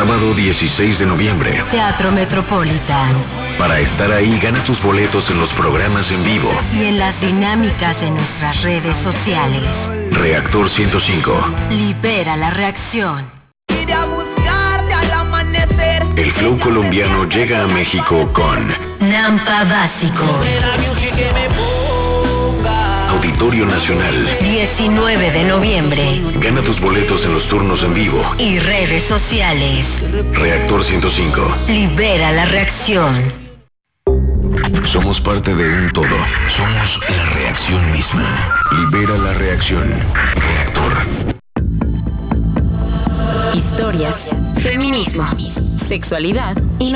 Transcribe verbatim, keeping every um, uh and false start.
Sábado dieciséis de noviembre. Teatro Metropolitan. Para estar ahí, gana tus boletos en los programas en vivo y en las dinámicas de nuestras redes sociales. Reactor ciento cinco. Libera la reacción. Iré a buscarte al amanecer. El flow colombiano llega a México con Nampa Básico. Auditorio Nacional. diecinueve de noviembre. Gana tus boletos en los turnos en vivo y redes sociales. Reactor ciento cinco. Libera la reacción. Somos parte de un todo. Somos la reacción misma. Libera la reacción. Reactor. Historias, feminismo, sexualidad y